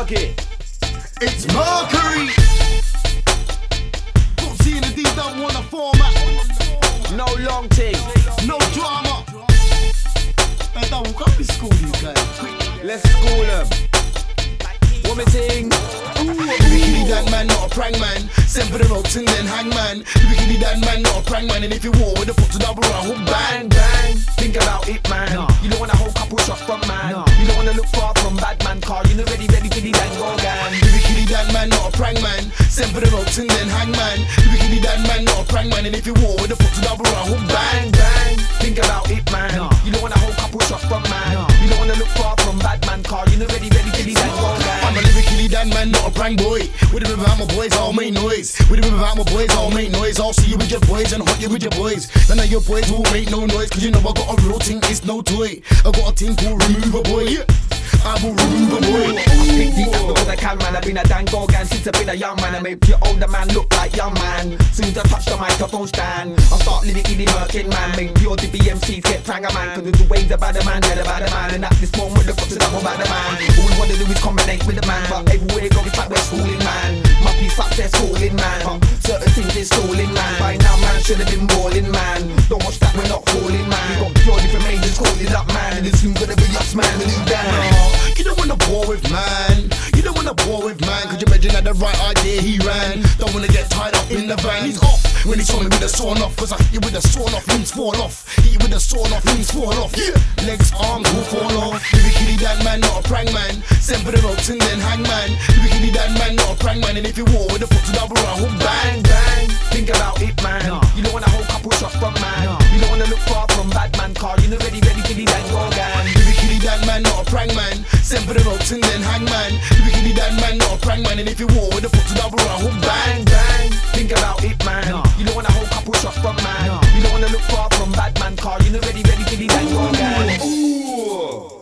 Marky. It's Mercury. Foxy and the D don't want a format. No long thing. No drama. Hey, don't come to school, you guys. Quick. Let's school them. What me ting? Bikini that man, not a prank man. Send for the ropes and then hang man. Bikini that man, not a prank man. And if you war with the foot to double round, hook bang. Bang, bang. Think about it, man. No. You don't want a whole couple shots from man. No. You don't want to look far from bad man car. You know ready for the dango gang. Bikini that man, not a prank man. Send for the ropes and then hang man. Bikini that man, not a prank man. And if you war with the foot to double round, hook bang. Bang, bang. Think about it, man. No. You don't want a whole couple shots from man. No. You don't want to look far from bad man car. You know ready for the dango gang. I'm a lyrically that man, not a prank boy. With the river, my boys, all make noise. With the river, my boys, all make noise. I'll see you with your boys and hot you with your boys. None of your boys will make no noise. Cause you know I got a real thing, it's no toy. I got a thing called Remove a Boy. I will remove a boy. I speak the app because I can, man. I've been a dango gang since I've been a young man. I make your older man look like young man. Soon as I touch the microphone stand, I'll start lyrically murking, man. Make pure the BMCs get franga, man. Cause the waves about the man, they're about the man. And at this moment, look up to double about the man. All we wanna do is combinate with the man. But everywhere go, it's like we're schooling, man. My piece success schooling, man. But certain things is schooling, man. By now, man, should have been balling, man. Don't watch that, we're not falling, man. We got pure different majors calling up, man. And it's soon gonna be us, man. The new down. You don't wanna bore with man. You don't wanna bore with man. Cause you imagine had the right idea he ran. Don't wanna get tied up in the van. He's off when he saw me with a sawn off. Cause I hit you with a sawn off, limbs fall off. Hit you with a sawn off, limbs fall off. Yeah. Legs, arms will fall off. Bikini that man, not a prank man. Send for the ropes and then hang man. Bikini that man, not a prank man. And if you war with the foot to double round, hook bang. Bang, bang. Think about it, man. No. You don't want a whole couple shots from man. No. You don't want to look far from bad man car. You know ready for the dango gang. Bikini that man, not a prank man. Send for the ropes and then hang man. Bikini that man, not a prank man. And if you war with the foot to double round, hook bang. Bang, bang. Think about it, man. No. You don't want a whole couple shots from man. No. You don't want to look far from bad man car. You know ready for the dango gang. Ooh.